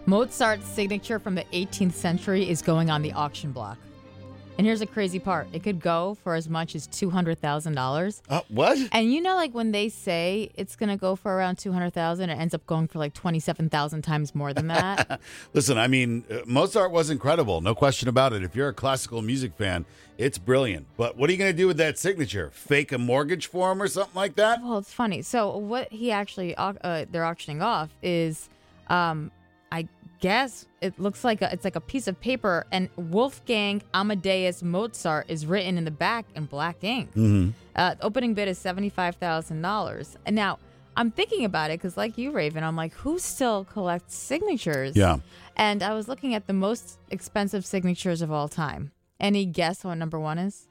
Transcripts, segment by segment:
Mozart's signature from the 18th century is going on the auction block. And here's the crazy part. It could go for as much as $200,000. What? And you know, like when they say it's going to go for around $200,000, it ends up going for like 27,000 times more than that. Listen, I mean, Mozart was incredible. No question about it. If you're a classical music fan, it's brilliant. But what are you going to do with that signature? Fake a mortgage for him or something like that? Well, it's funny. So what he actually, they're auctioning off is, I guess it looks like it's like a piece of paper, and Wolfgang Amadeus Mozart is written in the back in black ink. Mm-hmm. Opening bid is $75,000. And now I'm thinking about it because, like you, Raven, I'm like, who still collects signatures? Yeah. And I was looking at the most expensive signatures of all time. Any guess what number one is?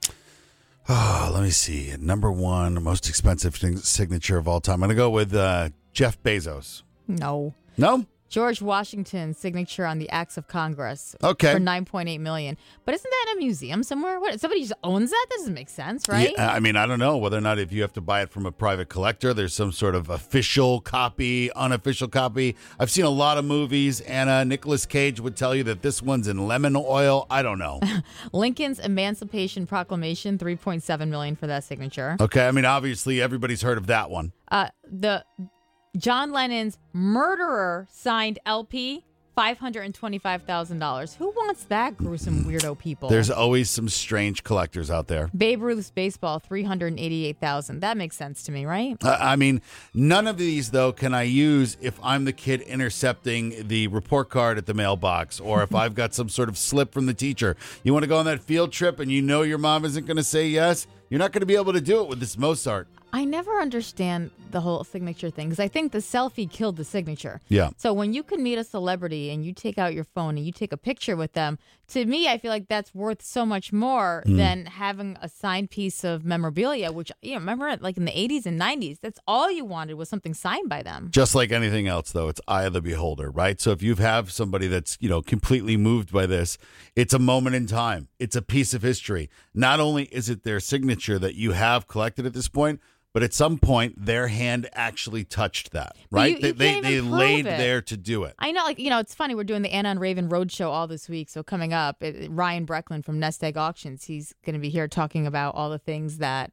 Oh, let me see. Number one, most expensive signature of all time. I'm going to go with Jeff Bezos. No. No? George Washington's signature on the Acts of Congress Okay. for $9.8 million. But isn't that in a museum somewhere? What? Somebody just owns that? That doesn't make sense, right? Yeah, I mean, I don't know whether or not if you have to buy it from a private collector, there's some sort of official copy, unofficial copy. I've seen a lot of movies, and Nicolas Cage would tell you that this one's in lemon oil. I don't know. Lincoln's Emancipation Proclamation, $3.7 million for that signature. Okay, I mean, obviously everybody's heard of that one. The John Lennon's murderer signed LP, $525,000. Who wants that, gruesome weirdo people? There's always some strange collectors out there. Babe Ruth's baseball, $388,000. That makes sense to me, right? I mean, none of these, though, can I use if I'm the kid intercepting the report card at the mailbox, or if I've got some sort of slip from the teacher. You want to go on that field trip and you know your mom isn't going to say yes? You're not going to be able to do it with this Mozart. I never understand the whole signature thing because I think the selfie killed the signature. Yeah. So when you can meet a celebrity and you take out your phone and you take a picture with them, to me, I feel like that's worth so much more than having a signed piece of memorabilia, which, remember, like in the 80s and 90s, that's all you wanted was something signed by them. Just like anything else, though, it's eye of the beholder, right? So if you have somebody that's, completely moved by this, it's a moment in time. It's a piece of history. Not only is it their signature that you have collected at this point, but at some point, their hand actually touched that, right? They laid there to do it. I know, it's funny. We're doing the Anna and Raven Roadshow all this week. So coming up, Ryan Brecklin from Nest Egg Auctions, he's going to be here talking about all the things that,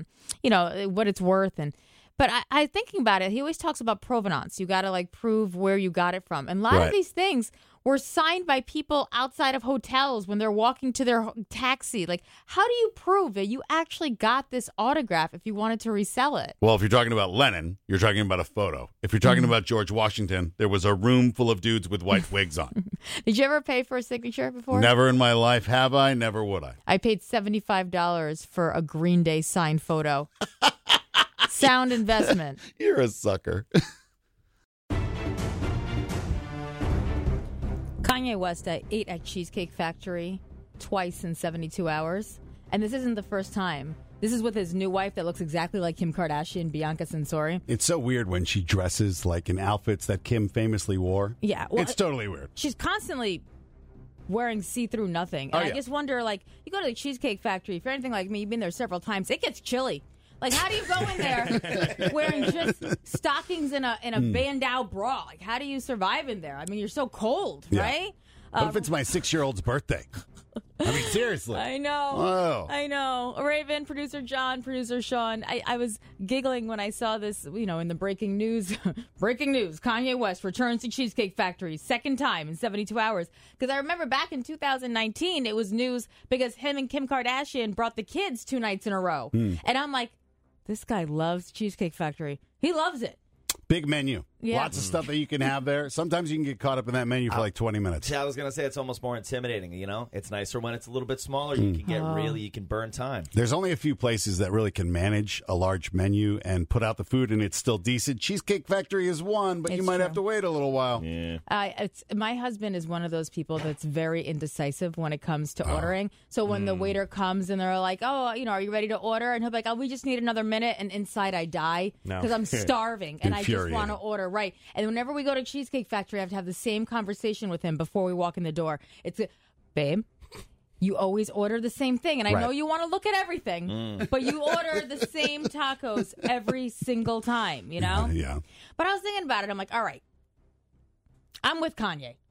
what it's worth. But I thinking about it, he always talks about provenance. You got to prove where you got it from. And a lot of these things were signed by people outside of hotels when they're walking to their taxi. How do you prove that you actually got this autograph if you wanted to resell it? Well, if you're talking about Lennon, you're talking about a photo. If you're talking about George Washington, there was a room full of dudes with white wigs on. Did you ever pay for a signature before? Never in my life have I. Never would I. I paid $75 for a Green Day signed photo. Sound investment. You're a sucker. Kanye West ate at Cheesecake Factory twice in 72 hours. And this isn't the first time. This is with his new wife that looks exactly like Kim Kardashian, Bianca Censori. It's so weird when she dresses in outfits that Kim famously wore. Yeah. Well, it's totally weird. She's constantly wearing see-through nothing. And I just wonder, you go to the Cheesecake Factory, if you're anything like me, you've been there several times, it gets chilly. How do you go in there wearing just stockings and a bandeau bra? How do you survive in there? I mean, you're so cold, right? What if it's my 6-year-old's birthday? I mean, seriously. I know. Whoa. I know. Raven, producer John, producer Sean. I was giggling when I saw this, in the breaking news. Breaking news. Kanye West returns to Cheesecake Factory second time in 72 hours. Because I remember back in 2019, it was news because him and Kim Kardashian brought the kids 2 nights in a row. And I'm like, this guy loves Cheesecake Factory. He loves it. Big menu. Yeah. Lots of stuff that you can have there. Sometimes you can get caught up in that menu for 20 minutes. Yeah, I was going to say it's almost more intimidating, It's nicer when it's a little bit smaller. You can get you can burn time. There's only a few places that really can manage a large menu and put out the food and it's still decent. Cheesecake Factory is one, but you might have to wait a little while. Yeah. My husband is one of those people that's very indecisive when it comes to ordering. So when the waiter comes and they're like, oh, are you ready to order? And he'll be like, oh, we just need another minute. And inside I die because I'm starving and I just want to order. Right. And whenever we go to Cheesecake Factory, I have to have the same conversation with him before we walk in the door. Babe, you always order the same thing. And I know you want to look at everything, but you order the same tacos every single time, Yeah. But I was thinking about it. I'm like, all right, I'm with Kanye.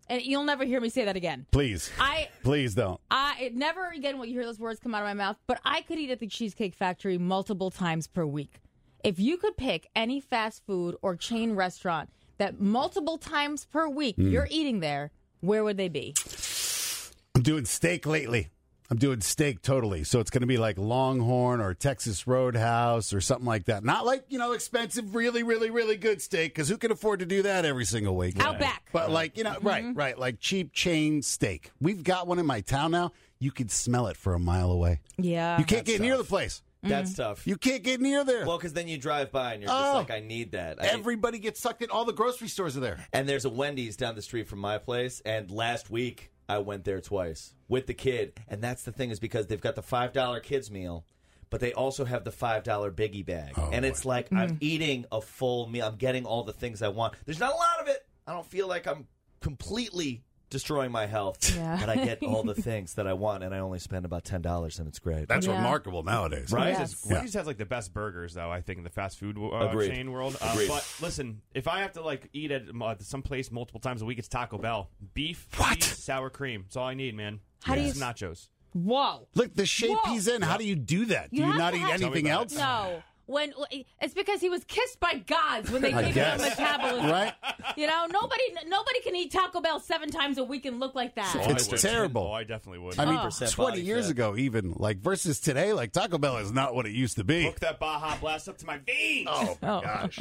and you'll never hear me say that again. Please. Please don't. Never again will you hear those words come out of my mouth, but I could eat at the Cheesecake Factory multiple times per week. If you could pick any fast food or chain restaurant that multiple times per week you're eating there, where would they be? I'm doing steak lately. I'm doing steak totally. So it's going to be like Longhorn or Texas Roadhouse or something like that. Not like, expensive, really, really, really good steak, because who can afford to do that every single week? Outback. But like, right, like cheap chain steak. We've got one in my town now. You could smell it for a mile away. Yeah. You can't get near the place. That's tough. You can't get near there. Well, because then you drive by and you're just like, I need that. Everybody gets sucked in. All the grocery stores are there. And there's a Wendy's down the street from my place, and last week I went there twice with the kid. And that's the thing, is because they've got the $5 kids meal, but they also have the $5 biggie bag. And it's like I'm eating a full meal. I'm getting all the things I want. There's not a lot of it. I don't feel like I'm completely destroying my health, but I get all the things that I want, and I only spend about $10, and it's great. That's remarkable nowadays. Right? Wendy's has like the best burgers, though, I think, in the fast food chain world. But listen, if I have to like eat at some place multiple times a week, it's Taco Bell. Beef, cheese, sour cream. That's all I need, man. How do you nachos? Whoa! Look, the shape he's in. How do you do that? Do you not eat anything else? No. When it's because he was kissed by gods when they gave him metabolism, right? Nobody can eat Taco Bell 7 times a week and look like that. It's terrible. Oh, I definitely would. I mean, 20 years ago, even versus today, Taco Bell is not what it used to be. Hook that Baja Blast up to my veins. Oh my gosh.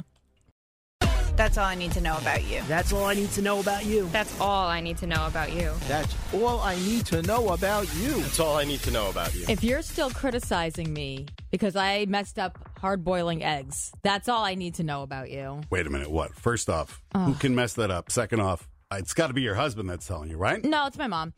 That's all I need to know about you. That's all I need to know about you. That's all I need to know about you. That's all I need to know about you. That's all I need to know about you. If you're still criticizing me because I messed up hard-boiling eggs, that's all I need to know about you. Wait a minute. What? First off, who can mess that up? Second off, it's got to be your husband that's telling you, right? No, it's my mom.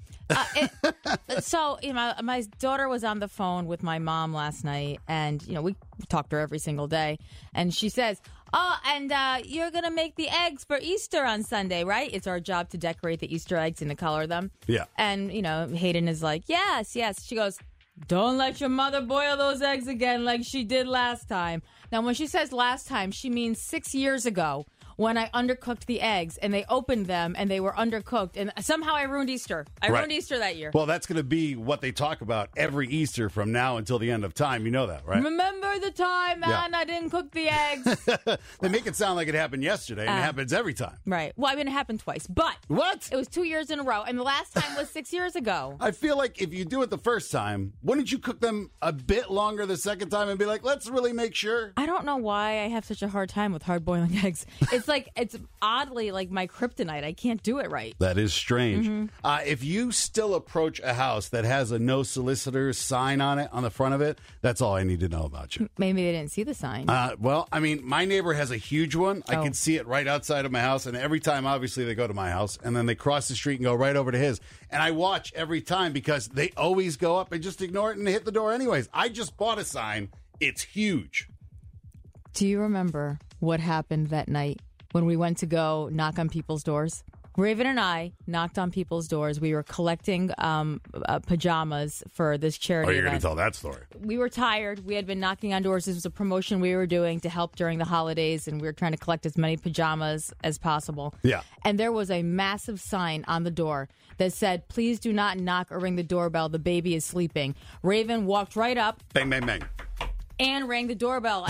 So, my daughter was on the phone with my mom last night, and, we talk to her every single day, and she says, and you're going to make the eggs for Easter on Sunday, right? It's our job to decorate the Easter eggs and to color them. Yeah. And, Hayden is like, yes. She goes, don't let your mother boil those eggs again like she did last time. Now, when she says last time, she means 6 years ago, when I undercooked the eggs and they opened them and they were undercooked. And somehow I ruined Easter. I ruined Easter that year. Well, that's going to be what they talk about every Easter from now until the end of time. You know that, right? Remember the time, man, I didn't cook the eggs. They make it sound like it happened yesterday, and it happens every time. Right. Well, it happened twice. But what? It was 2 years in a row. And the last time was 6 years ago. I feel like if you do it the first time, wouldn't you cook them a bit longer the second time and be like, let's really make sure? I don't know why I have such a hard time with hard-boiling eggs. It's like, it's oddly like my kryptonite. I can't do it right. That is strange. If you still approach a house that has a no solicitors sign on it, on the front of it, that's all I need to know about you. Maybe they didn't see the sign. Well, I mean, my neighbor has a huge one. I can see it right outside of my house. And every time, obviously, they go to my house and then they cross the street and go right over to his. And I watch every time because they always go up and just ignore it and hit the door anyways. I just bought a sign. It's huge. Do you remember what happened that night when we went to go knock on people's doors? Raven and I knocked on people's doors. We were collecting pajamas for this charity event. Oh, you're going to tell that story. We were tired. We had been knocking on doors. This was a promotion we were doing to help during the holidays, and we were trying to collect as many pajamas as possible. Yeah. And there was a massive sign on the door that said, please do not knock or ring the doorbell. The baby is sleeping. Raven walked right up. Bang, bang, bang. And rang the doorbell.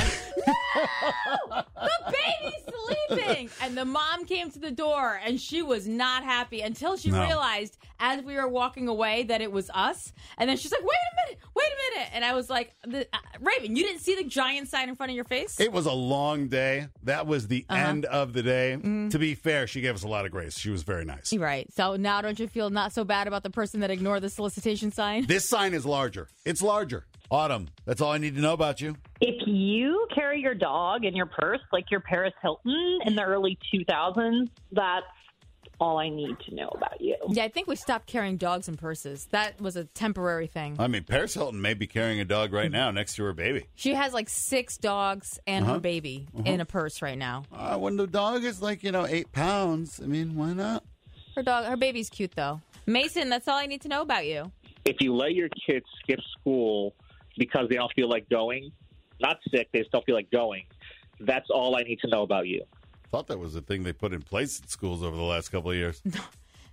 No! The baby's sleeping! And the mom came to the door, and she was not happy until she realized, as we were walking away, that it was us. And then she's like, wait a minute! And I was like, Raven, you didn't see the giant sign in front of your face? It was a long day. That was the end of the day. To be fair, she gave us a lot of grace. She was very nice. Right. So now don't you feel not so bad about the person that ignored the solicitation sign? This sign is larger. It's larger. Autumn, that's all I need to know about you. If you carry your dog in your purse like you're Paris Hilton in the early 2000s, that's all I need to know about you. Yeah, I think we stopped carrying dogs in purses. That was a temporary thing. I mean, Paris Hilton may be carrying a dog right now next to her baby. She has like 6 dogs and her baby in a purse right now. When the dog is like, 8 pounds, I mean, why not? Her baby's cute, though. Mason, that's all I need to know about you. If you let your kids skip school because they don't feel like going, not sick, they just don't feel like going, that's all I need to know about you. I thought that was a thing they put in place at schools over the last couple of years.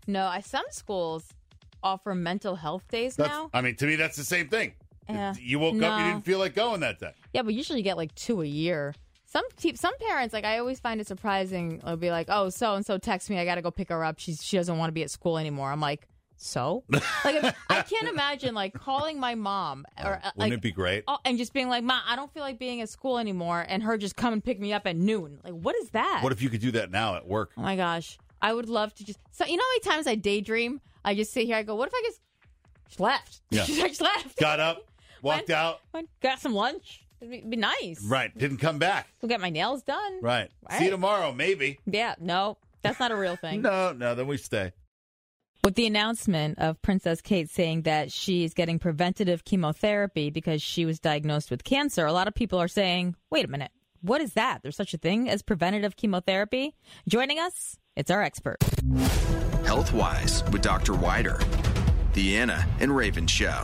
No, some schools offer mental health days now. I mean, to me, that's the same thing. You woke up, you didn't feel like going that day. Yeah, but usually you get like 2 a year. Some parents, like I always find it surprising. They'll be like, "Oh, so and so text me. I got to go pick her up. She doesn't want to be at school anymore." I'm like, "So?" Like I can't imagine like calling my mom or wouldn't it be great? And just being like, "Ma, I don't feel like being at school anymore," and her just come and pick me up at noon. Like, what is that? What if you could do that now at work? Oh my gosh, I would love to just. So you know how many times I daydream? I just sit here. I go, "What if I just left?" Yeah. I just left. Got up, walked out, got some lunch. It'd be nice. Right. Didn't come back. Go get my nails done. Right. See you tomorrow, maybe. Yeah. No, that's not a real thing. No, then we stay. With the announcement of Princess Kate saying that she's getting preventative chemotherapy because she was diagnosed with cancer, a lot of people are saying, wait a minute, what is that? There's such a thing as preventative chemotherapy? Joining us, it's our expert. Health-Wise with Dr. Wider. The Anna and Raven Show.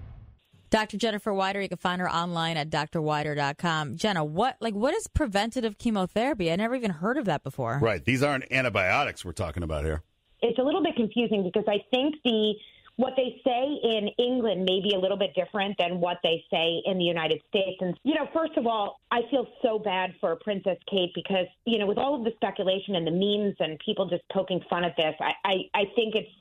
Dr. Jennifer Wider, you can find her online at drwider.com. Jenna, what is preventative chemotherapy? I never even heard of that before. Right. These aren't antibiotics we're talking about here. It's a little bit confusing because I think what they say in England may be a little bit different than what they say in the United States. And, first of all, I feel so bad for Princess Kate because, with all of the speculation and the memes and people just poking fun at this, I think it's,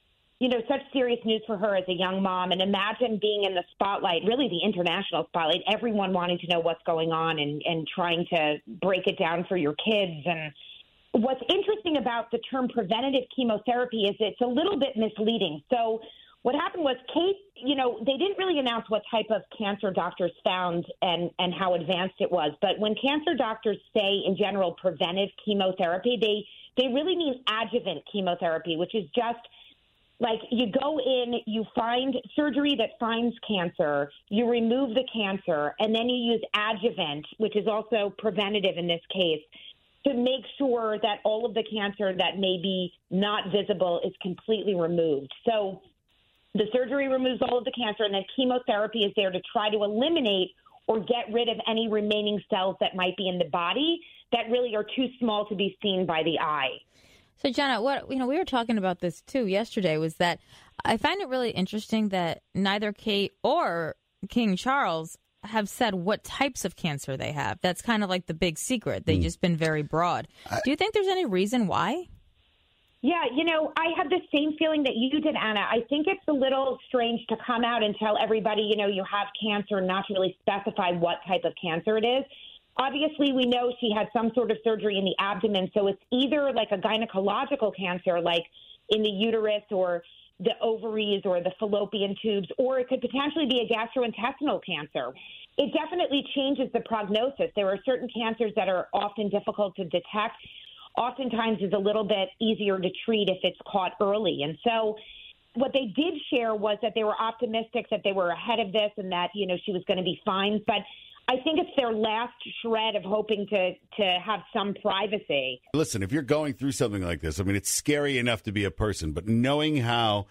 such serious news for her as a young mom. And imagine being in the spotlight, really the international spotlight, everyone wanting to know what's going on and trying to break it down for your kids. And what's interesting about the term preventative chemotherapy is it's a little bit misleading. So what happened was Kate, they didn't really announce what type of cancer doctors found and how advanced it was. But when cancer doctors say in general preventive chemotherapy, they really mean adjuvant chemotherapy, which is just like you go in, you find surgery that finds cancer, you remove the cancer, and then you use adjuvant, which is also preventative in this case, to make sure that all of the cancer that may be not visible is completely removed. So the surgery removes all of the cancer, and then chemotherapy is there to try to eliminate or get rid of any remaining cells that might be in the body that really are too small to be seen by the eye. So, Jenna, we were talking about this, too, yesterday, was that I find it really interesting that neither Kate or King Charles have said what types of cancer they have. That's kind of like the big secret. They've just been very broad. Do you think there's any reason why? Yeah, I have the same feeling that you did, Anna. I think it's a little strange to come out and tell everybody, you have cancer and not to really specify what type of cancer it is. Obviously, we know she had some sort of surgery in the abdomen, so it's either like a gynecological cancer, like in the uterus or the ovaries or the fallopian tubes, or it could potentially be a gastrointestinal cancer. It definitely changes the prognosis. There are certain cancers that are often difficult to detect. Oftentimes is a little bit easier to treat if it's caught early. And so what they did share was that they were optimistic that they were ahead of this and that, she was going to be fine. But I think it's their last shred of hoping to have some privacy. Listen, if you're going through something like this, I mean, it's scary enough to be a person, but knowing how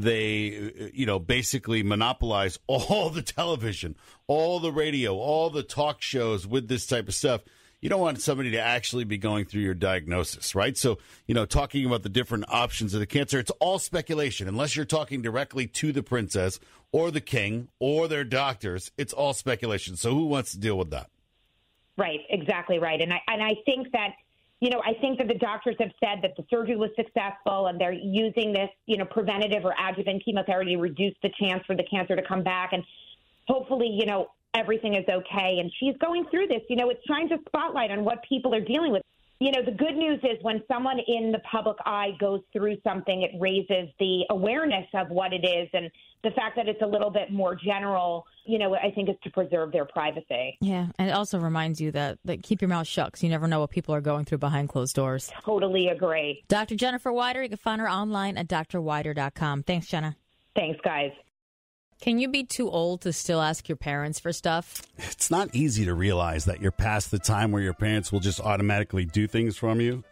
they, basically monopolize all the television, all the radio, all the talk shows with this type of stuff, you don't want somebody to actually be going through your diagnosis, right? So, talking about the different options of the cancer, it's all speculation. Unless you're talking directly to the princess or the king or their doctors, it's all speculation. So who wants to deal with that? Right, exactly right. And I think that, I think that the doctors have said that the surgery was successful and they're using this, preventative or adjuvant chemotherapy to reduce the chance for the cancer to come back. And hopefully, everything is okay. And she's going through this. It's trying to spotlight on what people are dealing with. The good news is when someone in the public eye goes through something, it raises the awareness of what it is. And the fact that it's a little bit more general, I think is to preserve their privacy. Yeah. And it also reminds you that keep your mouth shut because you never know what people are going through behind closed doors. Totally agree. Dr. Jennifer Wider, you can find her online at drwider.com. Thanks, Jenna. Thanks, guys. Can you be too old to still ask your parents for stuff? It's not easy to realize that you're past the time where your parents will just automatically do things for you.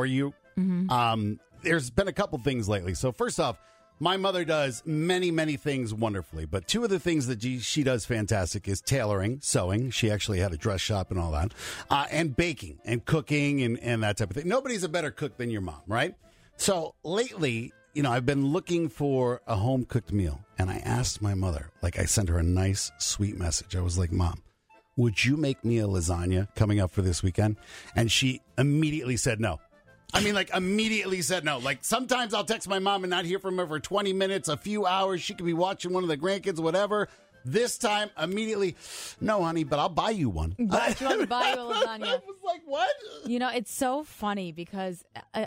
Mm-hmm. There's been a couple things lately. So first off, my mother does many, many things wonderfully. But two of the things that she does fantastic is tailoring, sewing. She actually had a dress shop and all that. And baking and cooking and that type of thing. Nobody's a better cook than your mom, right? So lately, I've been looking for a home-cooked meal, and I asked my mother, I sent her a nice, sweet message. I was like, Mom, would you make me a lasagna coming up for this weekend? And she immediately said no. Immediately said no. Sometimes I'll text my mom and not hear from her for 20 minutes, a few hours. She could be watching one of the grandkids, whatever. This time, immediately, no, honey, but I'll buy you one. But you want to buy you a lasagna? I was like, what? It's so funny because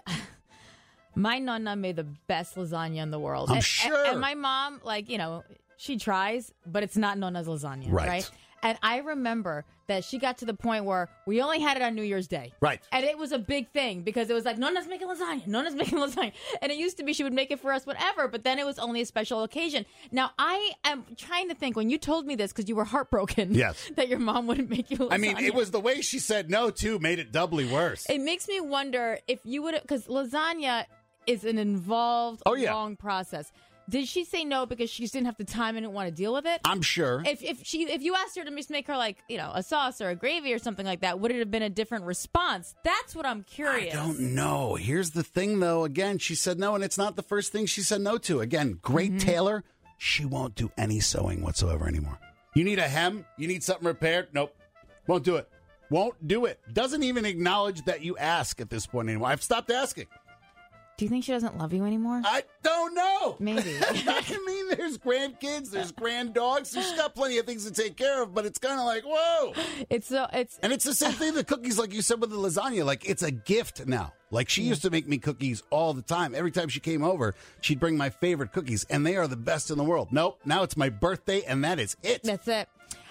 my nonna made the best lasagna in the world. I'm sure. And my mom, she tries, but it's not nonna's lasagna, right? And I remember that she got to the point where we only had it on New Year's Day. Right. And it was a big thing because it was like, Nonna's making lasagna. And it used to be she would make it for us, whatever, but then it was only a special occasion. Now, I am trying to think, when you told me this, because you were heartbroken that your mom wouldn't make you lasagna. It was the way she said no, too, made it doubly worse. It makes me wonder if you would, because lasagna is an involved, long process. Did she say no because she just didn't have the time and didn't want to deal with it? I'm sure. If you asked her to just make her a sauce or a gravy or something like that, would it have been a different response? That's what I'm curious. I don't know. Here's the thing, though. Again, she said no, and it's not the first thing she said no to. Again, great tailor. She won't do any sewing whatsoever anymore. You need a hem? You need something repaired? Nope. Won't do it. Won't do it. Doesn't even acknowledge that you ask at this point anymore. I've stopped asking. Do you think she doesn't love you anymore? I don't know. Maybe. There's grandkids, there's granddogs. She's got plenty of things to take care of, but it's kind of like, whoa. And it's the same thing, the cookies, like you said with the lasagna. It's a gift now. She used to make me cookies all the time. Every time she came over, she'd bring my favorite cookies, and they are the best in the world. Nope, now it's my birthday, and that is it. That's it.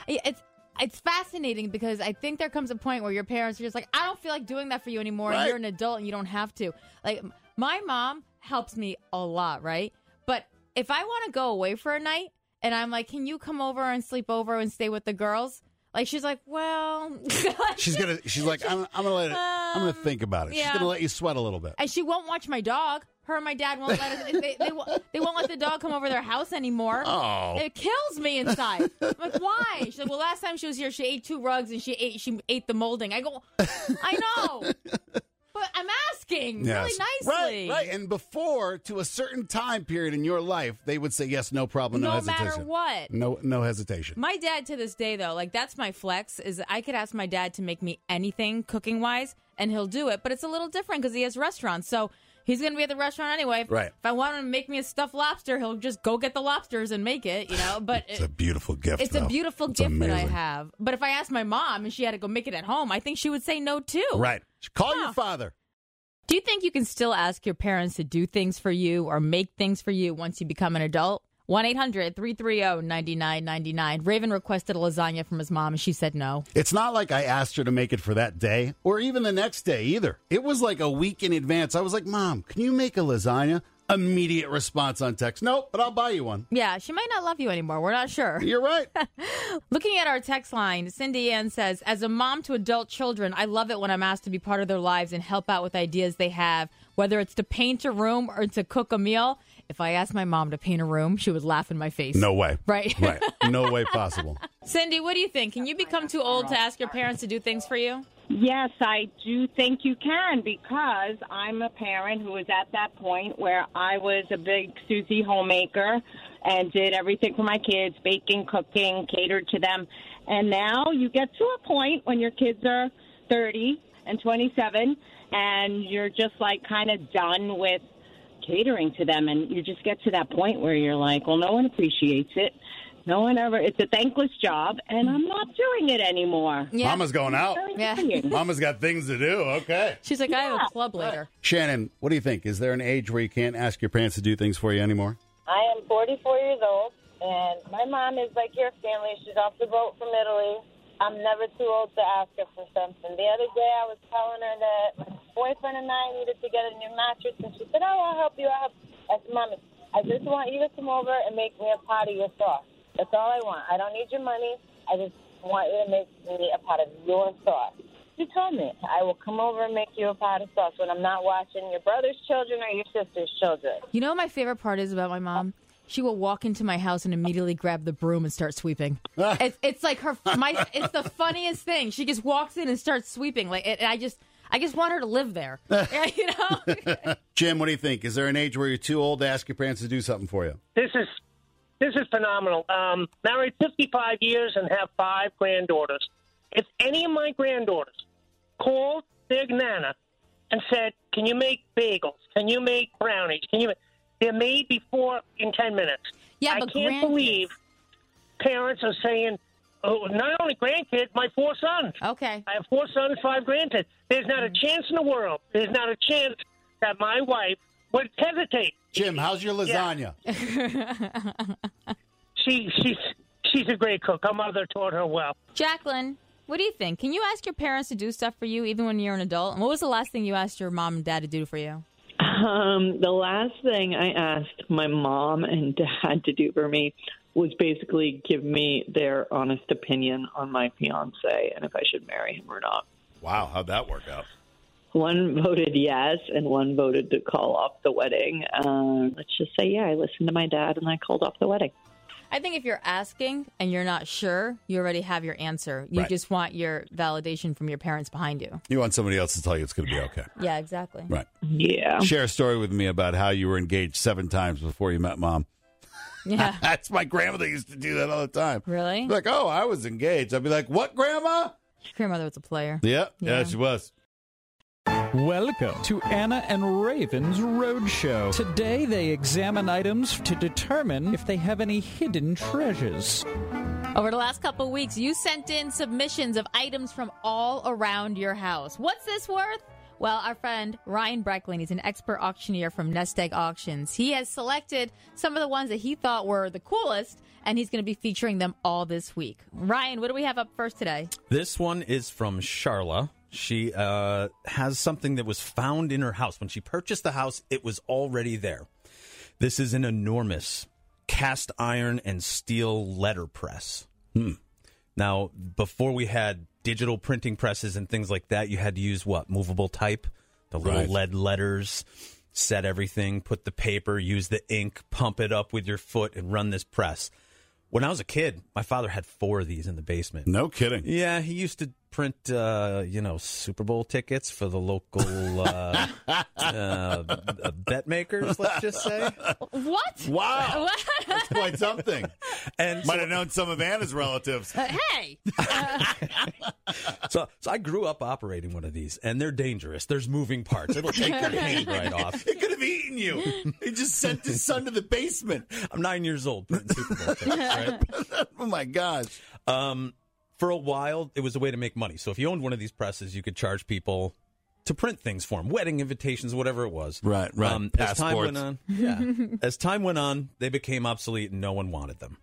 It's fascinating because I think there comes a point where your parents are just like, I don't feel like doing that for you anymore, right. And you're an adult and you don't have to. My mom helps me a lot, right? But if I want to go away for a night and I'm like, can you come over and sleep over and stay with the girls? She's like, well, she's like, I'm gonna think about it. Yeah. She's gonna let you sweat a little bit, and she won't watch my dog. Her and my dad won't let us. They won't let the dog come over their house anymore. Oh, it kills me inside. I'm like, why? She's like, well, last time she was here, she ate 2 rugs and she ate the molding. I go, I know. But I'm asking really nicely. Right. And before, to a certain time period in your life, they would say, yes, no problem, no hesitation. No matter what. No hesitation. My dad, to this day, though, that's my flex, is I could ask my dad to make me anything cooking-wise, and he'll do it. But it's a little different because he has restaurants. So he's going to be at the restaurant anyway. Right. If I want him to make me a stuffed lobster, he'll just go get the lobsters and make it, But it's a beautiful gift, It's a beautiful gift that I have. But if I asked my mom and she had to go make it at home, I think she would say no, too. Right. Call your father. Do you think you can still ask your parents to do things for you or make things for you once you become an adult? 1-800-330-9999. Raven requested a lasagna from his mom, and she said no. It's not like I asked her to make it for that day or even the next day either. It was like a week in advance. I was like, Mom, can you make a lasagna? Immediate response on text. Nope, but I'll buy you one. Yeah, she might not love you anymore. We're not sure. You're right. Looking at our text line, Cindy Ann says, as a mom to adult children, I love it when I'm asked to be part of their lives and help out with ideas they have, whether it's to paint a room or to cook a meal. If I asked my mom to paint a room, she would laugh in my face. No way. Right. No way possible. Cindy, what do you think? Can you become too old to ask your parents to do things for you? Yes, I do think you can, because I'm a parent who was at that point where I was a big Susie homemaker and did everything for my kids, baking, cooking, catered to them. And now you get to a point when your kids are 30 and 27 and you're just kind of done with catering to them. And you just get to that point where you're like, well, no one appreciates it. No one ever. It's a thankless job, and I'm not doing it anymore. Yeah. Mama's going out. Yeah. Mama's got things to do. Okay. She's like, I have a club later. Shannon, what do you think? Is there an age where you can't ask your parents to do things for you anymore? I am 44 years old, and my mom is like your family. She's off the boat from Italy. I'm never too old to ask her for something. The other day, I was telling her that my boyfriend and I needed to get a new mattress, and she said, I'll help you. I said, Mommy, I just want you to come over and make me a pot of your sauce. That's all I want. I don't need your money. I just want you to make me a pot of your sauce. She told me, I will come over and make you a pot of sauce when I'm not watching your brother's children or your sister's children. You know what my favorite part is about my mom? She will walk into my house and immediately grab the broom and start sweeping. It's like it's the funniest thing. She just walks in and starts sweeping. I I just want her to live there. Yeah, you know? Jim, what do you think? Is there an age where you're too old to ask your parents to do something for you? This is phenomenal. Married 55 years and have 5 granddaughters. If any of my granddaughters called their nana and said, "Can you make bagels? Can you make brownies? They're made before in 10 minutes." Yeah, I but can't believe parents are saying, "Oh, not only grandkids, my 4 sons." Okay. I have 4 sons, 5 grandkids. There's not a chance in the world. There's not a chance that my wife would hesitate. Jim, how's your lasagna? Yeah. She's a great cook. Her mother taught her well. Jacqueline, what do you think? Can you ask your parents to do stuff for you even when you're an adult? And what was the last thing you asked your mom and dad to do for you? The last thing I asked my mom and dad to do for me was basically give me their honest opinion on my fiance and if I should marry him or not. Wow, how'd that work out? One voted yes, and one voted to call off the wedding. Let's just say, yeah, I listened to my dad, and I called off the wedding. I think if you're asking and you're not sure, you already have your answer. You just want your validation from your parents behind you. You want somebody else to tell you it's going to be okay. Yeah, exactly. Right. Yeah. Share a story with me about how you were engaged 7 times before you met Mom. Yeah. That's my grandmother used to do that all the time. Really? Like, oh, I was engaged. I'd be like, what, Grandma? Your grandmother was a player. Yeah, she was. Welcome to Anna and Raven's Roadshow. Today they examine items to determine if they have any hidden treasures. Over the last couple of weeks, you sent in submissions of items from all around your house. What's this worth? Well, our friend Ryan Brecklin, he's an expert auctioneer from Nest Egg Auctions. He has selected some of the ones that he thought were the coolest, and he's going to be featuring them all this week. Ryan, what do we have up first today? This one is from Charla. She has something that was found in her house. When she purchased the house, it was already there. This is an enormous cast iron and steel letterpress. Now, before we had digital printing presses and things like that, you had to use what? Movable type? The little lead letters, set everything, put the paper, use the ink, pump it up with your foot, and run this press. When I was a kid, my father had 4 of these in the basement. No kidding. Yeah, he used to print, Super Bowl tickets for the local bet makers, let's just say. What? Wow. That's quite something. And might have known some of Anna's relatives. Hey! So I grew up operating one of these, and they're dangerous. There's moving parts. It'll take your hand right off. It could have eaten you. He just sent his son to the basement. I'm 9 years old printing Super Bowl tickets, right? Oh, my gosh. For a while, it was a way to make money. So if you owned one of these presses, you could charge people to print things for them, wedding invitations, whatever it was. Right. As time went on, as time went on, they became obsolete and no one wanted them.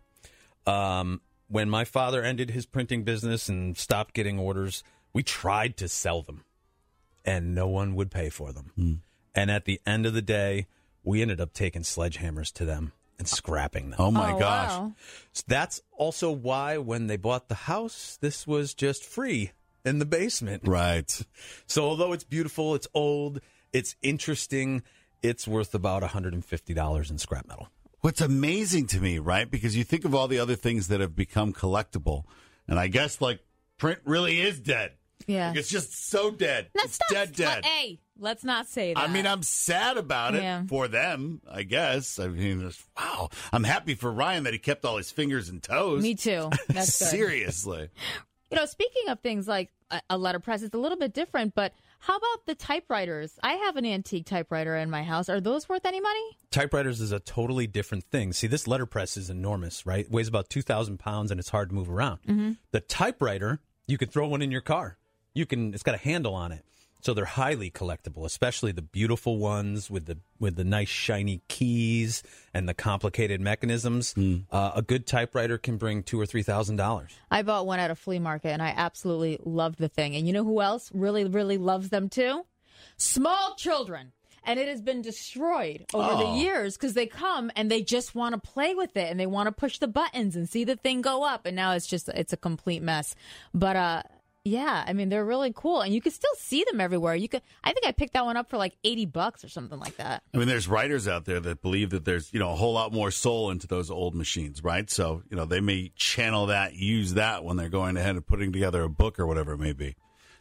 When my father ended his printing business and stopped getting orders, we tried to sell them, and no one would pay for them. And at the end of the day, we ended up taking sledgehammers to them and scrapping them. Oh, my gosh. Wow. So that's also why when they bought the house, this was just free in the basement. Right. So although it's beautiful, it's old, it's interesting, it's worth about $150 in scrap metal. What's amazing to me, right? Because you think of all the other things that have become collectible, and I guess, like, print really is dead. Yeah. Like, it's just so dead. It's dead. Hey, let's not say that. I mean, I'm sad about it Yeah. for them, I guess. I mean, wow. I'm happy for Ryan that he kept all his fingers and toes. Me too. That's good. Seriously. Speaking of things like a letterpress, it's a little bit different, but how about the typewriters? I have an antique typewriter in my house. Are those worth any money? Typewriters is a totally different thing. See, this letterpress is enormous, right? It weighs about 2,000 pounds, and it's hard to move around. Mm-hmm. The typewriter, you could throw one in your car. It's got a handle on it. So they're highly collectible, especially the beautiful ones with the nice shiny keys and the complicated mechanisms. A good typewriter can bring $2,000 or $3,000. I bought one at a flea market, and I absolutely loved the thing. And you know who else really, really loves them too? Small children. And it has been destroyed over the years because they come and they just want to play with it and they want to push the buttons and see the thing go up. And now it's a complete mess. But, yeah, I mean, they're really cool, and you can still see them everywhere. I think I picked that one up for like $80 or something like that. I mean, there's writers out there that believe that there's, a whole lot more soul into those old machines, right? So, they may channel that, use that when they're going ahead and putting together a book or whatever it may be.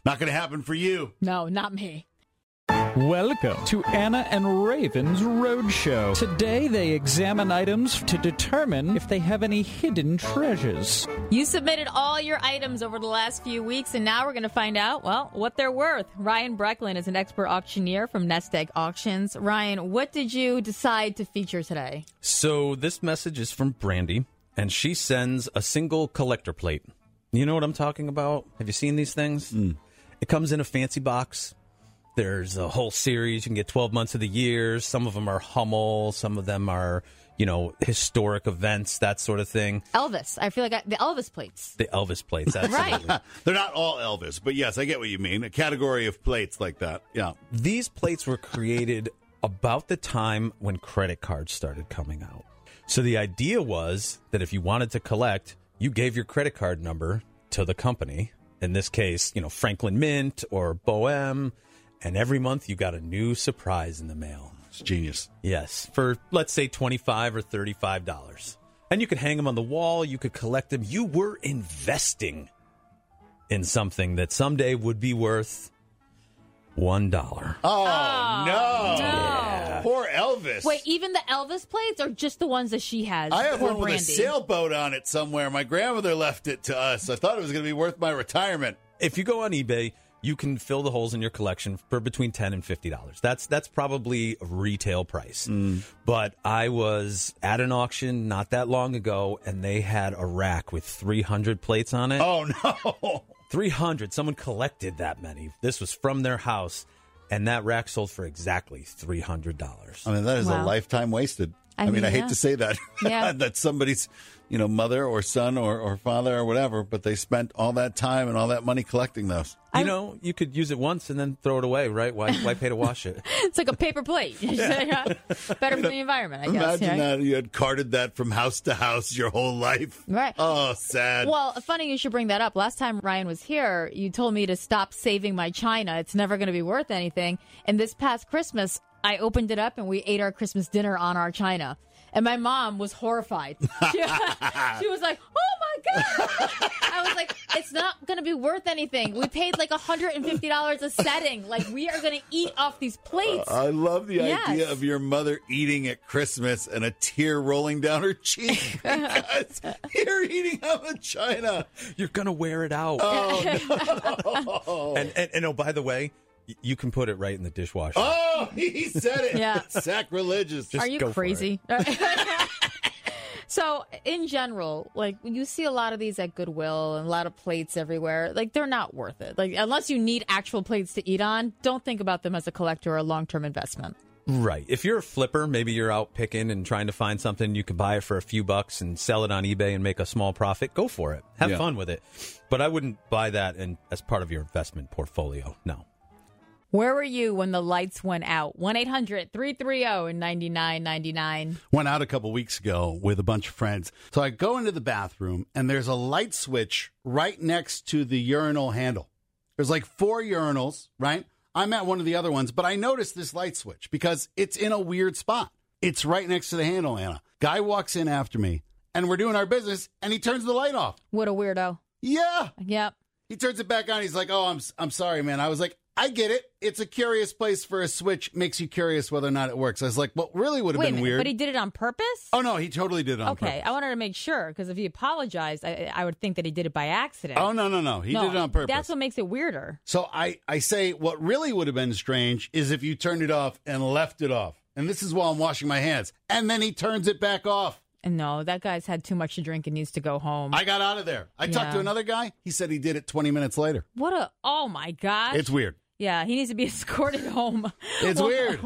Not going to happen for you. No, not me. Welcome to Anna and Raven's Roadshow. Today they examine items to determine if they have any hidden treasures. You submitted all your items over the last few weeks, and now we're going to find out, well, what they're worth. Ryan Brecklin is an expert auctioneer from Nest Egg Auctions. Ryan, what did you decide to feature today? So this message is from Brandy, and she sends a single collector plate. You know what I'm talking about? Have you seen these things? It comes in a fancy box. There's a whole series. You can get 12 months of the year. Some of them are Hummel. Some of them are, historic events, that sort of thing. Elvis. I feel like the Elvis plates. The Elvis plates, absolutely. Right. They're not all Elvis, but yes, I get what you mean. A category of plates like that. Yeah. These plates were created about the time when credit cards started coming out. So the idea was that if you wanted to collect, you gave your credit card number to the company. In this case, Franklin Mint or Bohem. And every month you got a new surprise in the mail. It's genius. Yes, for, let's say, $25 or $35. And you could hang them on the wall. You could collect them. You were investing in something that someday would be worth $1. Oh, no. Yeah. Poor Elvis. Wait, even the Elvis plates or just the ones that she has? I have Poor one with Brandy. a sailboat on it somewhere. My grandmother left it to us. I thought it was going to be worth my retirement. If you go on eBay, you can fill the holes in your collection for between $10 and $50. That's probably a retail price. But I was at an auction not that long ago, and they had a rack with 300 plates on it. Oh, no. 300. Someone collected that many. This was from their house, and that rack sold for exactly $300. I mean, that is a lifetime wasted. I mean, I hate to say that. Yeah. That's somebody's, mother or son or father or whatever, but they spent all that time and all that money collecting those. You could use it once and then throw it away, right? Why pay to wash it? It's like a paper plate. Better for the environment, I guess. Imagine that you had carted that from house to house your whole life. Right. Oh, sad. Well, funny you should bring that up. Last time Ryan was here, you told me to stop saving my china. It's never going to be worth anything. And this past Christmas, I opened it up and we ate our Christmas dinner on our china. And my mom was horrified. She was like, oh, my God. I was like, it's not going to be worth anything. We paid like $150 a setting. Like, we are going to eat off these plates. I love the idea of your mother eating at Christmas and a tear rolling down her cheek because you're eating out of china. You're going to wear it out. Oh, no. And oh, by the way, you can put it right in the dishwasher. Oh, he said it. Yeah. Sacrilegious. Just Are you go for crazy? So, in general, like, when you see a lot of these at Goodwill and a lot of plates everywhere, like, they're not worth it. Like, unless you need actual plates to eat on, don't think about them as a collector or a long-term investment. Right. If you're a flipper, maybe you're out picking and trying to find something, you could buy it for a few bucks and sell it on eBay and make a small profit. Go for it. Have fun with it. But I wouldn't buy that as part of your investment portfolio. No. Where were you when the lights went out? 1-800-330-9999. Went out a couple weeks ago with a bunch of friends. So I go into the bathroom, and there's a light switch right next to the urinal handle. There's like 4 urinals, right? I'm at one of the other ones, but I noticed this light switch because it's in a weird spot. It's right next to the handle, Anna. Guy walks in after me, and we're doing our business, and he turns the light off. What a weirdo. Yeah. Yep. He turns it back on. He's like, oh, I'm sorry, man. I was like, I get it. It's a curious place for a switch. Makes you curious whether or not it works. I was like, what really would have been weird. But he did it on purpose? Oh, no, he totally did it on purpose. Okay, I wanted to make sure, because if he apologized, I would think that he did it by accident. Oh, no. He did it on purpose. That's what makes it weirder. So I say what really would have been strange is if you turned it off and left it off. And this is while I'm washing my hands. And then he turns it back off. And no, that guy's had too much to drink and needs to go home. I got out of there. I talked to another guy. He said he did it 20 minutes later. Oh, my gosh. It's weird. Yeah, he needs to be escorted home. It's weird.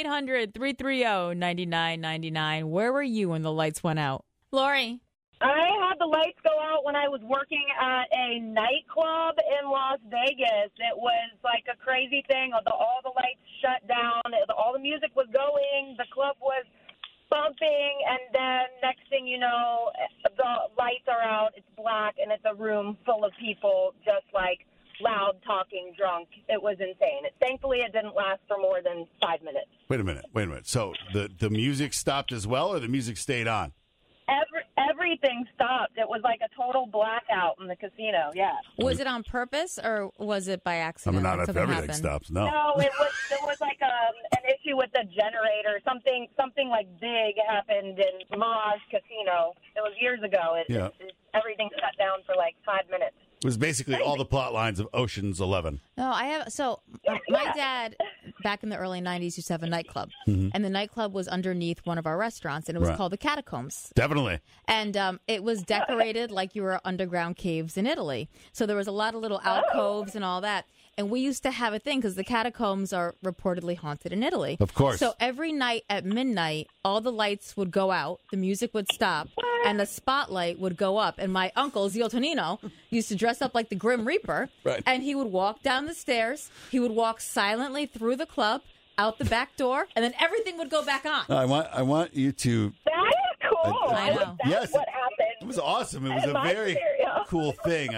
1-800-330-9999. Where were you when the lights went out? Lori. I had the lights go out when I was working at a nightclub in Las Vegas. It was like a crazy thing. All the lights shut down. All the music was going. The club was bumping. And then next thing you know, the lights are out. It's black, and it's a room full of people just like loud, talking, drunk. It was insane. Thankfully, it didn't last for more than 5 minutes. Wait a minute. So the music stopped as well, or the music stayed on? Every everything stopped. It was like a total blackout in the casino. Yeah. Was it on purpose or was it by accident? Not if everything happened? stops. No. No, there was like an issue with the generator. Something like big happened in Mirage Casino. It was years ago. Everything shut down for like 5 minutes. It was basically all the plot lines of Ocean's 11. No, I have. So my dad, back in the early 90s, used to have a nightclub. Mhm. And the nightclub was underneath one of our restaurants, and it was Right. called the Catacombs. Definitely. And it was decorated like you were underground caves in Italy. So there was a lot of little alcoves and all that. And we used to have a thing because the catacombs are reportedly haunted in Italy. Of course. So every night at midnight, all the lights would go out, the music would stop, and the spotlight would go up. And my uncle, Zio Tonino, used to dress up like the Grim Reaper. Right. And he would walk down the stairs. He would walk silently through the club, out the back door, and then everything would go back on. I want you to. That is cool. I know. Yes. What happened? It was awesome. It was a My very scenario. cool thing.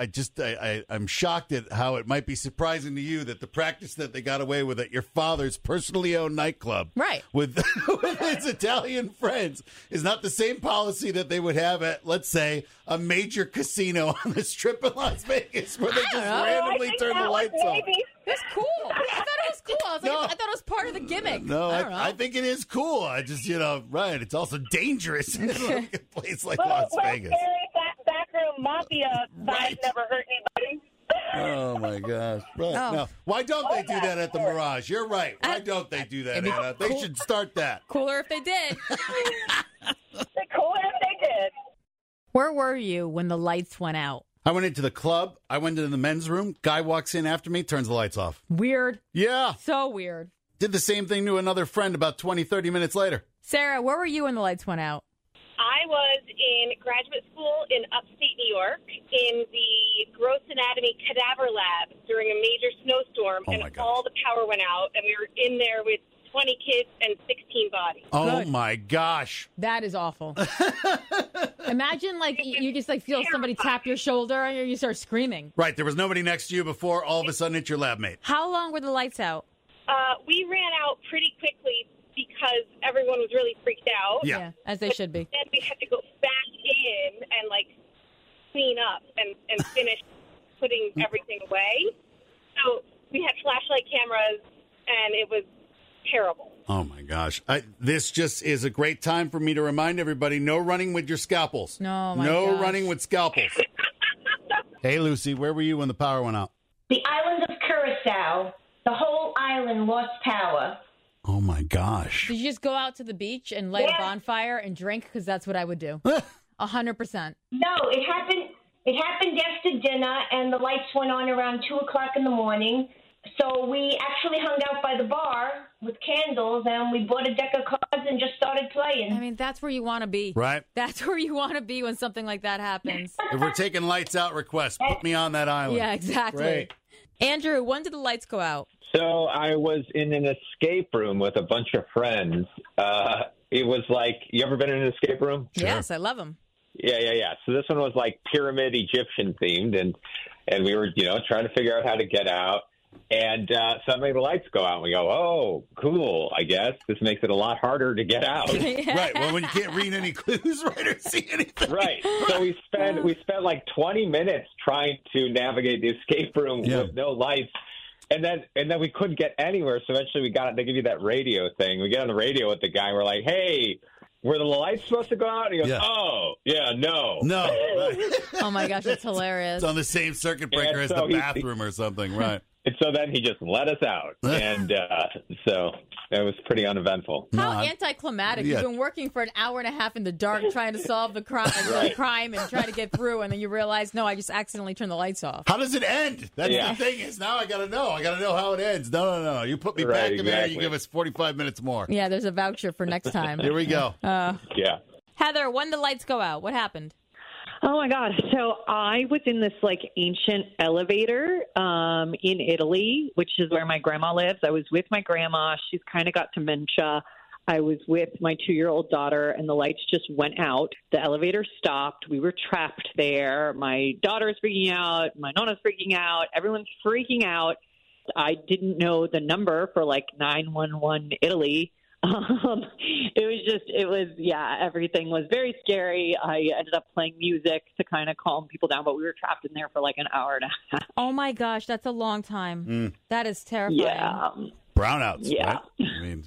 I'm shocked at how it might be surprising to you that the practice that they got away with at your father's personally owned nightclub, right, with his Italian friends, is not the same policy that they would have at, let's say, a major casino on the Strip in Las Vegas, where they just randomly turn the lights off. That's cool. I thought it was cool. I was like, I thought it was part of the gimmick. No, I don't know. I think it is cool. I just, right. It's also dangerous in like a place like Las Vegas. Backroom mafia side never hurt anybody. Oh, my gosh. Right. Oh. Now, why don't they do that at the Mirage? You're right. Why don't they do that, Anna? They should start that. Cooler if they did. Cooler if they did. Where were you when the lights went out? I went into the club. I went into the men's room. Guy walks in after me, turns the lights off. Weird. Yeah. So weird. Did the same thing to another friend about 20, 30 minutes later. Sarah, where were you when the lights went out? I was in graduate school in upstate New York in the Gross Anatomy Cadaver Lab during a major snowstorm, and all the power went out, and we were in there with 20 kids and 16 bodies. Oh, my gosh. That is awful. Imagine, you just, feel somebody tap your shoulder and you start screaming. Right. There was nobody next to you before. All of a sudden, it's your lab mate. How long were the lights out? We ran out pretty quickly because everyone was really freaked out. Yeah, as they should be. Then we had to go back in and, clean up and finish putting everything away. So we had flashlight cameras, and it was terrible. Oh, my gosh. This just is a great time for me to remind everybody, no running with your scalpels. No running with scalpels. Hey, Lucy, where were you when the power went out? The island of Curacao, the whole island lost power. Oh, my gosh. Did you just go out to the beach and light a bonfire and drink? Because that's what I would do. 100%. No, it happened after dinner, and the lights went on around 2 o'clock in the morning. So we actually hung out by the bar with candles, and we bought a deck of cards and just started playing. I mean, that's where you want to be. Right. That's where you want to be when something like that happens. If we're taking lights out requests, put me on that island. Yeah, exactly. Great. Andrew, when did the lights go out? So I was in an escape room with a bunch of friends. It was like, you ever been in an escape room? Yes, I love them. Yeah. So this one was like pyramid Egyptian themed, and we were, trying to figure out how to get out. And suddenly the lights go out, and we go, oh, cool, I guess. This makes it a lot harder to get out. Right. Well, when you can't read any clues, right, or see anything. Right. So we spent like 20 minutes trying to navigate the escape room with no lights. And then we couldn't get anywhere. So eventually they give you that radio thing. We get on the radio with the guy. We're like, hey, were the lights supposed to go out? And he goes, oh, yeah, no. No. Right. Oh, my gosh, that's hilarious. It's on the same circuit breaker as the bathroom or something, right. And so then he just let us out. And so it was pretty uneventful. How anticlimactic. Yeah. You've been working for an hour and a half in the dark trying to solve the crime and trying to get through, and then you realize, no, I just accidentally turned the lights off. How does it end? That's the thing is, now I got to know. I got to know how it ends. No. You put me back in there, you give us 45 minutes more. Yeah, there's a voucher for next time. Here we go. Yeah. Heather, when the lights go out, what happened? Oh, my God. So I was in this, ancient elevator in Italy, which is where my grandma lives. I was with my grandma. She's kind of got dementia. I was with my 2-year-old daughter, and the lights just went out. The elevator stopped. We were trapped there. My daughter's freaking out. My nonna's freaking out. Everyone's freaking out. I didn't know the number for, 911 Italy. Everything was very scary. I ended up playing music to kind of calm people down, but we were trapped in there for like an hour and a half. Oh my gosh, that's a long time. That is terrifying. Yeah. Brownouts. Yeah. Right? I mean,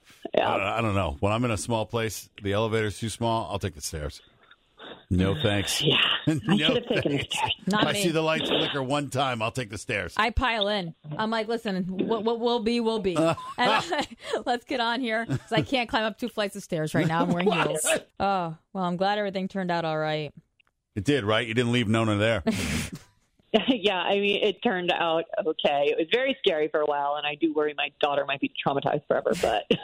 I don't know. When I'm in a small place, the elevator's too small, I'll take the stairs. No thanks. Yeah. No I should have taken the thanks. stairs. Not If I me. see the lights flicker one time, I'll take the stairs. I pile in. I'm like, listen, what will be, will be. Let's get on here, because I can't climb up 2 flights of stairs right now. I'm wearing heels. Oh, well, I'm glad everything turned out all right. It did, right? You didn't leave Nona there. Yeah, I mean, it turned out okay. It was very scary for a while, and I do worry my daughter might be traumatized forever, but it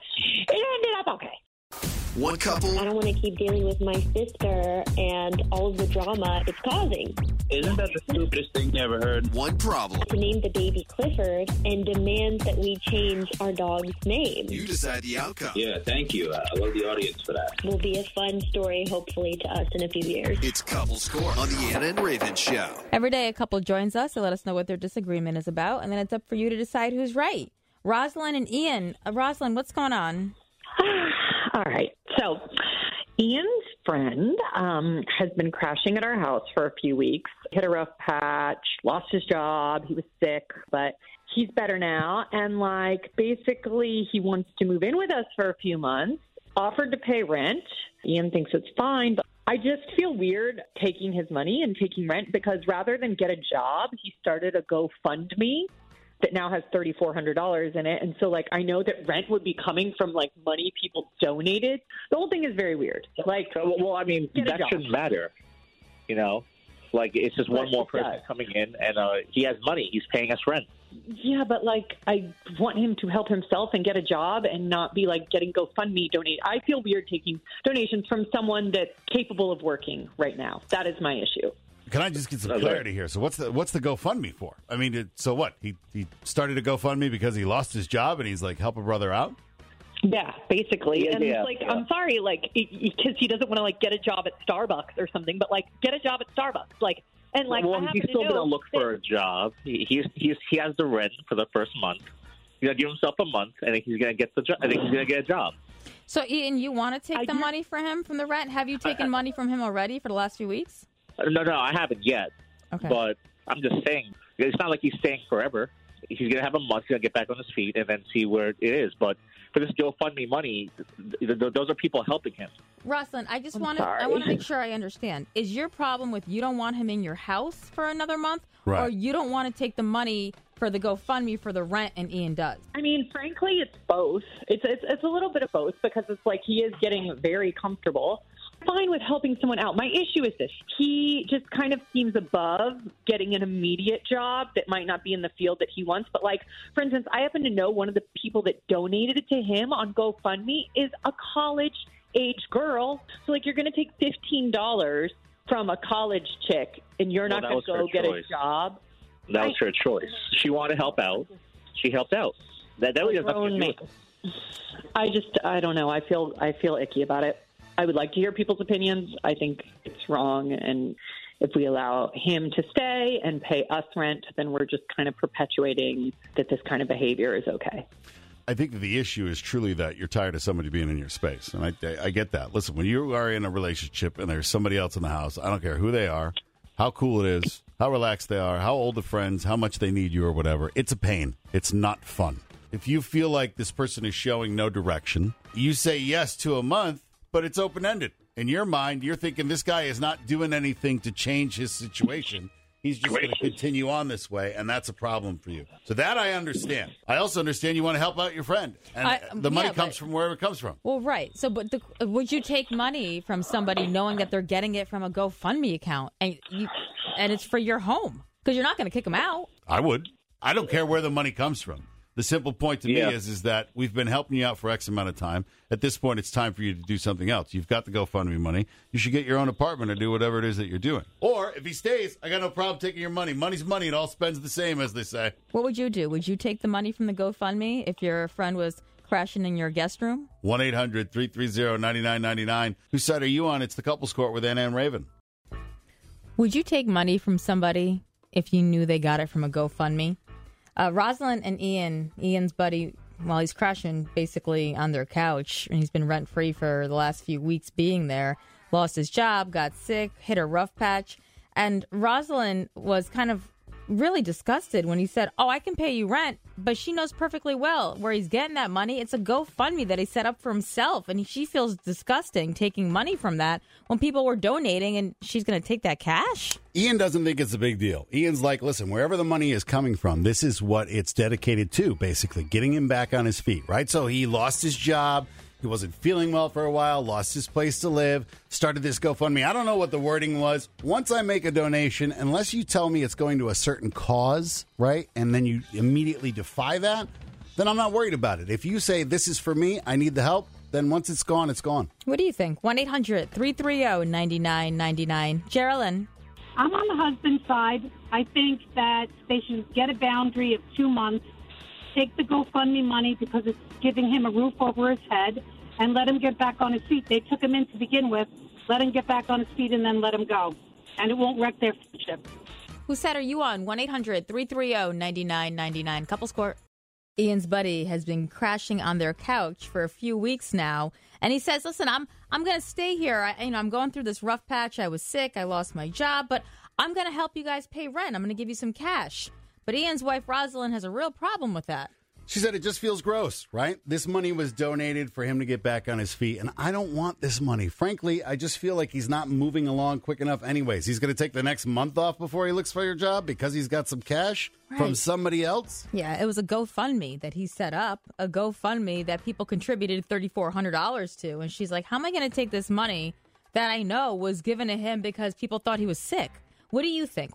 ended up okay. One couple. I don't want to keep dealing with my sister and all of the drama it's causing. Isn't that the stupidest thing you ever heard? One problem. To name the baby Clifford and demands that we change our dog's name. You decide the outcome. Yeah, thank you. I love the audience for that. Will be a fun story, hopefully, to us in a few years. It's Couple Score on the Anna and Raven Show. Every day a couple joins us to let us know what their disagreement is about, and then it's up for you to decide who's right. Rosalind and Ian. Rosalind, what's going on? All right. So Ian's friend has been crashing at our house for a few weeks. Hit a rough patch, lost his job. He was sick, but he's better now. And, basically he wants to move in with us for a few months, offered to pay rent. Ian thinks it's fine, but I just feel weird taking his money and taking rent because rather than get a job, he started a GoFundMe that now has $3,400 in it. And so, I know that rent would be coming from, money people donated. The whole thing is very weird. Well, I mean, that shouldn't matter, you know? It's just one more person coming in, and he has money. He's paying us rent. Yeah, but, I want him to help himself and get a job and not be, getting GoFundMe donate. I feel weird taking donations from someone that's capable of working right now. That is my issue. Can I just get some clarity here? So what's the GoFundMe for? I mean, so what? He started a GoFundMe because he lost his job and he's help a brother out? Yeah, basically. I'm sorry, because he doesn't want to get a job at Starbucks or something, but get a job at Starbucks. He's still going to look for a job. He has the rent for the first month. He's going to give himself a month, and he's going to get the job. I think he's going to get a job. So, Ian, you want to take the money for him from the rent? Have you taken money from him already for the last few weeks? No, I haven't yet. Okay. But I'm just saying, it's not like he's staying forever. He's going to have a month, he's going to get back on his feet, and then see where it is. But for this GoFundMe money, those are people helping him. Rosalind, I want to make sure I understand. Is your problem with you don't want him in your house for another month, or you don't want to take the money for the GoFundMe for the rent, and Ian does? I mean, frankly, it's both. It's a little bit of both because it's he is getting very comfortable. Fine with helping someone out. My issue is this. He just kind of seems above getting an immediate job that might not be in the field that he wants. But, for instance, I happen to know one of the people that donated it to him on GoFundMe is a college-age girl. So, you're going to take $15 from a college chick, and you're not going to go get a job? That was her choice. She wanted to help out. She helped out. That really has nothing to do with it. I don't know. I feel icky about it. I would like to hear people's opinions. I think it's wrong, and if we allow him to stay and pay us rent, then we're just kind of perpetuating that this kind of behavior is okay. I think that the issue is truly that you're tired of somebody being in your space, and I get that. Listen, when you are in a relationship and there's somebody else in the house, I don't care who they are, how cool it is, how relaxed they are, how old the friends, how much they need you or whatever. It's a pain. It's not fun. If you feel like this person is showing no direction, you say yes to a month, but it's open-ended. In your mind, you're thinking this guy is not doing anything to change his situation. He's just going to continue on this way, and that's a problem for you. So that I understand. I also understand you want to help out your friend, and the money comes from wherever it comes from. Well, right. So, but would you take money from somebody knowing that they're getting it from a GoFundMe account, and it's for your home? Because you're not going to kick them out. I would. I don't care where the money comes from. The simple point to me is that we've been helping you out for X amount of time. At this point, it's time for you to do something else. You've got the GoFundMe money. You should get your own apartment or do whatever it is that you're doing. Or if he stays, I got no problem taking your money. Money's money. It all spends the same, as they say. What would you do? Would you take the money from the GoFundMe if your friend was crashing in your guest room? 1-800-330-9999. Whose side are you on? It's the Couples Court with Anna and Raven. Would you take money from somebody if you knew they got it from a GoFundMe? Rosalind and Ian's buddy, while he's crashing basically on their couch, and he's been rent-free for the last few weeks being there, lost his job, got sick, hit a rough patch, and Rosalind was kind of really disgusted when he said, "Oh, I can pay you rent," but she knows perfectly well where he's getting that money. It's a GoFundMe that he set up for himself, and she feels disgusting taking money from that when people were donating, and she's going to take that cash? Ian doesn't think it's a big deal. Ian's like, listen, wherever the money is coming from, this is what it's dedicated to, basically, getting him back on his feet, right? So he lost his job. He wasn't feeling well for a while, lost his place to live, started this GoFundMe. I don't know what the wording was. Once I make a donation, unless you tell me it's going to a certain cause, right, and then you immediately defy that, then I'm not worried about it. If you say, this is for me, I need the help, then once it's gone, it's gone. What do you think? 1-800-330-9999. Geraldine. I'm on the husband's side. I think that they should get a boundary of 2 months, take the GoFundMe money because it's giving him a roof over his head, and let him get back on his feet. They took him in to begin with. Let him get back on his feet and then let him go. And it won't wreck their friendship. Whose side are you on? 1-800-330-9999. Couples Court. Ian's buddy has been crashing on their couch for a few weeks now. And he says, listen, I'm going to stay here. I'm going through this rough patch. I was sick. I lost my job. But I'm going to help you guys pay rent. I'm going to give you some cash. But Ian's wife, Rosalind, has a real problem with that. She said it just feels gross, right? This money was donated for him to get back on his feet, and I don't want this money. Frankly, I just feel like he's not moving along quick enough anyways. He's going to take the next month off before he looks for your job because he's got some cash from somebody else? Yeah, it was a GoFundMe that he set up, a GoFundMe that people contributed $3,400 to, and she's like, how am I going to take this money that I know was given to him because people thought he was sick? What do you think?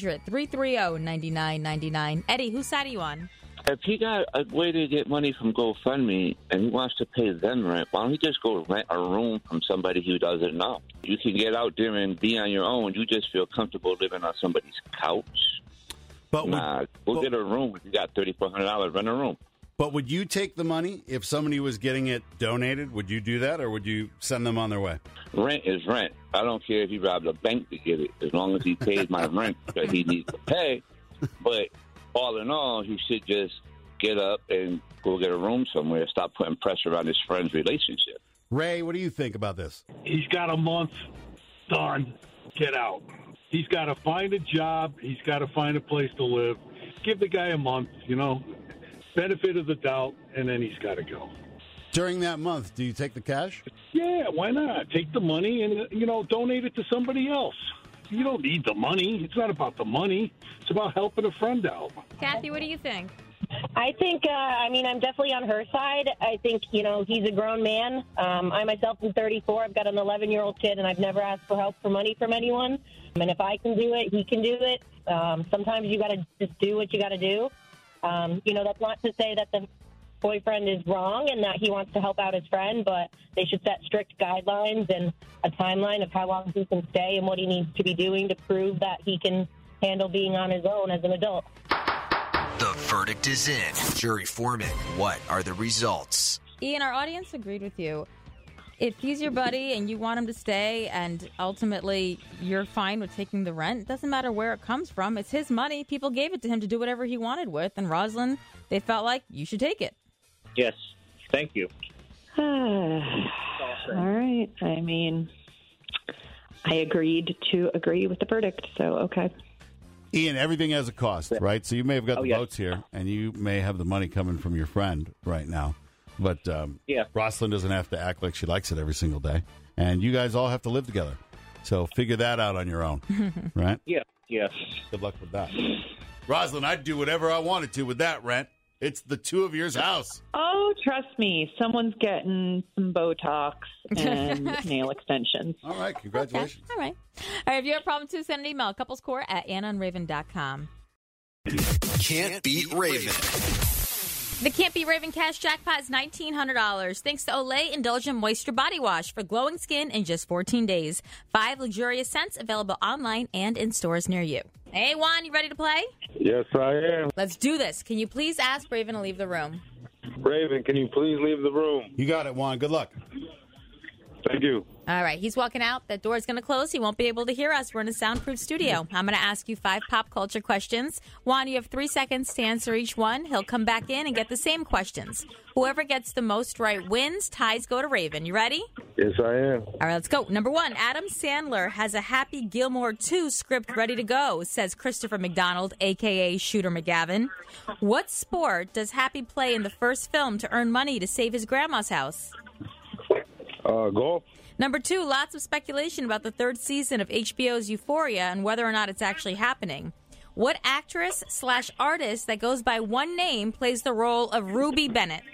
1-800-330-9999. Eddie, whose side are you on? If he got a way to get money from GoFundMe and he wants to pay them rent, why don't he just go rent a room from somebody who doesn't know? You can get out there and be on your own. You just feel comfortable living on somebody's couch. But go get a room. If you got $3,400, rent a room. But would you take the money if somebody was getting it donated? Would you do that, or would you send them on their way? Rent is rent. I don't care if he robbed a bank to get it, as long as he pays my rent that he needs to pay. But all in all, he should just get up and go get a room somewhere. Stop putting pressure on his friend's relationship. Ray, what do you think about this? He's got a month. Done. Get out. He's got to find a job. He's got to find a place to live. Give the guy a month, benefit of the doubt, and then he's got to go. During that month, do you take the cash? Yeah, why not? Take the money and, donate it to somebody else. You don't need the money. It's not about the money. It's about helping a friend out. Kathy, what do you think? I think, I'm definitely on her side. I think, he's a grown man. I myself am 34. I've got an 11-year-old kid, and I've never asked for help from money from anyone. And if I can do it, he can do it. Sometimes you got to just do what you got to do. That's not to say that the boyfriend is wrong and that he wants to help out his friend, but they should set strict guidelines and a timeline of how long he can stay and what he needs to be doing to prove that he can handle being on his own as an adult. The verdict is in. Jury foreman, what are the results? Ian, our audience agreed with you. If he's your buddy and you want him to stay and ultimately you're fine with taking the rent, doesn't matter where it comes from. It's his money. People gave it to him to do whatever he wanted with. And Rosalind, they felt like you should take it. Yes. Thank you. All right. I agreed to agree with the verdict, so okay. Ian, everything has a cost, right? So you may have got the votes here, and you may have the money coming from your friend right now. But Rosalind doesn't have to act like she likes it every single day. And you guys all have to live together. So figure that out on your own, right? Yeah. Good luck with that. Rosalind, I'd do whatever I wanted to with that rent. It's the two of yours house. Oh, trust me. Someone's getting some Botox and nail extensions. All right. Congratulations. Okay. All right. If you have a problem, too, send an email. couplescourt@AnnaandRaven.com. Can't beat Raven. The Can't Beat Raven cash jackpot is $1,900 thanks to Olay Indulgent Moisture Body Wash for glowing skin in just 14 days. 5 luxurious scents available online and in stores near you. Hey, Juan, you ready to play? Yes, I am. Let's do this. Can you please ask Raven to leave the room? Raven, can you please leave the room? You got it, Juan. Good luck. Thank you. All right, he's walking out. That door's going to close. He won't be able to hear us. We're in a soundproof studio. I'm going to ask you 5 pop culture questions. Juan, you have 3 seconds to answer each one. He'll come back in and get the same questions. Whoever gets the most right wins. Ties go to Raven. You ready? Yes, I am. All right, let's go. Number 1, Adam Sandler has a Happy Gilmore 2 script ready to go, says Christopher McDonald, a.k.a. Shooter McGavin. What sport does Happy play in the first film to earn money to save his grandma's house? Golf. Number 2, lots of speculation about the 3rd season of HBO's Euphoria and whether or not it's actually happening. What actress/artist that goes by one name plays the role of Ruby Bennett?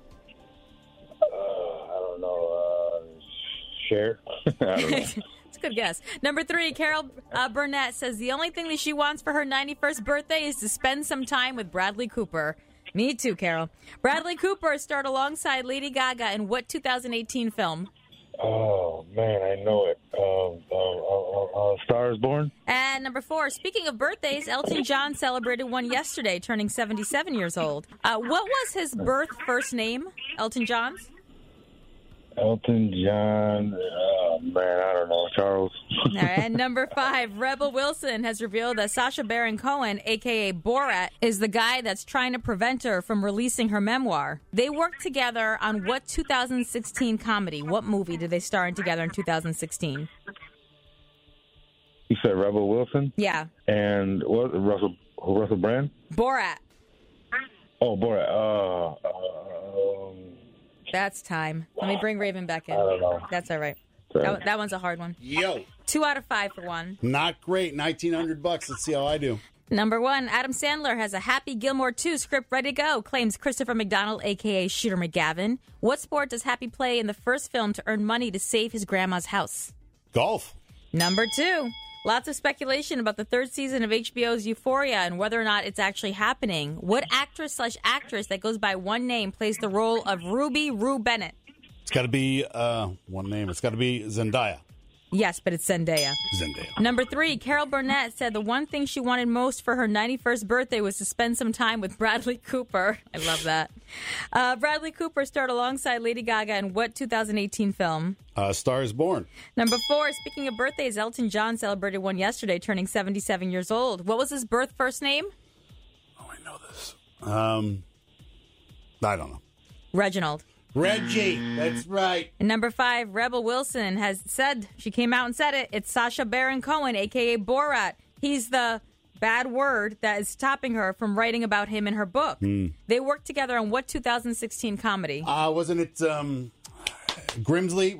I don't know. Cher? I don't know. It's a good guess. Number 3, Carol Burnett says the only thing that she wants for her 91st birthday is to spend some time with Bradley Cooper. Me too, Carol. Bradley Cooper starred alongside Lady Gaga in what 2018 film? Oh, man, I know it. Star is Born? And number 4, speaking of birthdays, Elton John celebrated one yesterday, turning 77 years old. What was his first name, Elton John's? Elton John, man, I don't know, Charles. All right, and number 5, Rebel Wilson has revealed that Sacha Baron Cohen, a.k.a. Borat, is the guy that's trying to prevent her from releasing her memoir. They worked together on what 2016 comedy? What movie did they star in together in 2016? You said Rebel Wilson? Yeah. And what, Russell Brand? Borat. Oh, Borat. That's time. Let me bring Raven back in. I don't know. That's all right. That one's a hard one. Yo. 2 out of 5 for Juan. Not great. $1,900. Let's see how I do. Number 1, Adam Sandler has a Happy Gilmore 2 script ready to go, claims Christopher McDonald, a.k.a. Shooter McGavin. What sport does Happy play in the first film to earn money to save his grandma's house? Golf. Number 2, lots of speculation about the 3rd season of HBO's Euphoria and whether or not it's actually happening. What actress/actress that goes by one name plays the role of Ruby Rue Bennett? It's got to be one name. It's got to be Zendaya. Yes, but it's Zendaya. Zendaya. Number 3, Carol Burnett said the one thing she wanted most for her 91st birthday was to spend some time with Bradley Cooper. I love that. Bradley Cooper starred alongside Lady Gaga in what 2018 film? Star is Born. Number 4, speaking of birthdays, Elton John celebrated one yesterday, turning 77 years old. What was his first name? Oh, I know this. I don't know. Reginald. Reggie, that's right. And number 5, Rebel Wilson has said, she came out and said it, it's Sacha Baron Cohen, a.k.a. Borat. He's the bad word that is stopping her from writing about him in her book. They worked together on what 2016 comedy? Wasn't it Grimsley?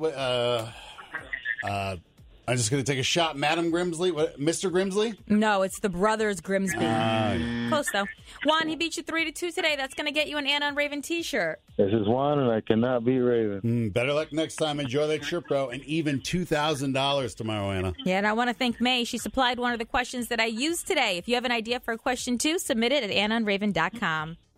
I'm just going to take a shot. Madam Grimsley? Mr. Grimsley? No, it's the Brothers Grimsby. Close, though. Juan, he beat you 3-2 today. That's going to get you an Anna and Raven t-shirt. This is Juan, and I cannot beat Raven. Better luck next time. Enjoy that trip, bro. And even $2,000 tomorrow, Anna. Yeah, and I want to thank May. She supplied one of the questions that I used today. If you have an idea for a question, too, submit it at AnnaandRaven.com.